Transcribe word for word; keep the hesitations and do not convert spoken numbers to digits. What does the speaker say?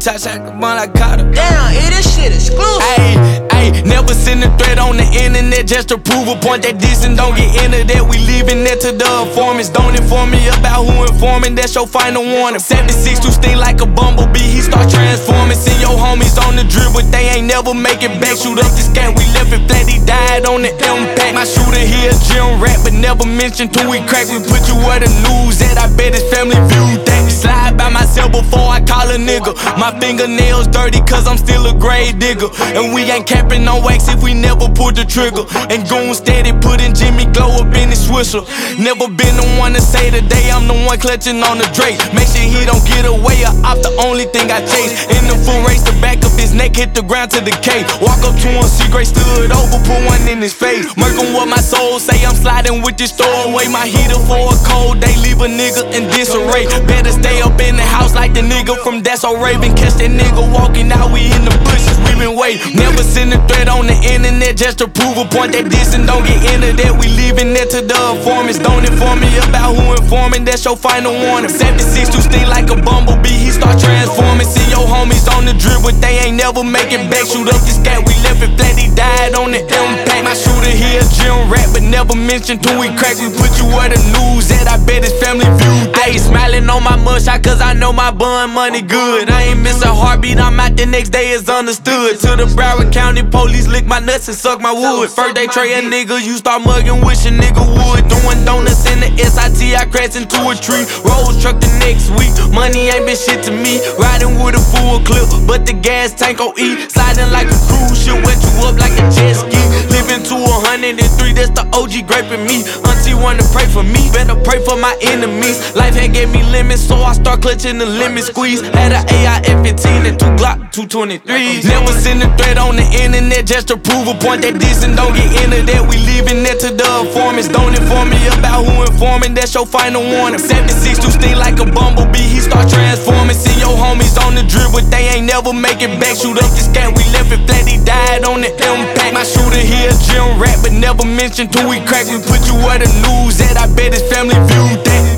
touch like the one I caught her. Damn, it this shit exclusive. Ayy, ayy, never send a threat on the internet just to prove a point that this and don't get into that. We leaving that to the informants. Don't inform me about who informing, that's your final warning. seventy-six to sting like a bumblebee, he start transforming. Send your homies on the drip, but they ain't never make it back. Shoot up this cat, we left it flat, he died on the impact. My shooter here, gym rat, but never mentioned till we crack. We put you where the news at, I bet his family viewed that. Slide by myself before I call a nigga. My fingernails dirty cause I'm still a grave digger. And we ain't capping on wax if we never pulled the trigger. And goon steady putting Jimmy Glow up in his swisher. Never been the one to say today I'm the one clutching on the Drake. Make sure he don't get away or off the only thing I chase. In the full race, the back of his neck hit the ground to the K. Walk up to him, see Gray stood over, put one in his face. Murkin' what my soul say, I'm sliding with this throwaway. My heater for a cold day, leave a nigga in disarray. Better stay up in the house like the nigga from That's So Raven. Catch that nigga walking out, we in the bushes, we been waiting. Never send a threat on the internet just to prove a point that this and don't get into that. We leaving that to the informants. Don't inform me about who informing, that's your final warning. seventy-six to sting like a bumblebee, he start transforming. See your homies on the drip, but they ain't never make it back. Shoot up this cat, we left it flat, he died on the impact. My shooter here, gym rat, but never mentioned till we crack. We put you where the news at, I bet his family viewed that. I ain't smiling on my mugshot cause I know my bun money good. I ain't miss a heartbeat, I'm out the next day, it's understood. To the Broward County police lick my nuts and suck my wood. First they tray a nigga, you start mugging, wish a nigga would. Doing donuts in the S I T, I crashed into a tree. Rolls truck the next week, money ain't been shit to me. Riding with a full clip, but the gas tank on E. Sliding like a cruise ship, wet you up like a jet ski. Living to a hundred and three, that's the O G graping me. Auntie wanna pray for me, better pray for my enemies. Life had gave me limits, so I start clutching the limit squeeze. Had a A I F fifteen and two Glock two twenty-threes. Never send a threat on the internet just to prove a point that this and don't get into that. We leaving that to the informants. Don't inform me about who informing, that's your final warning. seventy-six to sting like a bumblebee, he start transforming. See your homies on the drip, but they ain't never make it back. Shoot up this cat, we left it flat, he died on the impact. My shooter here, gym rat, but never mentioned till we crack. We put you where the news at, I bet his family viewed that.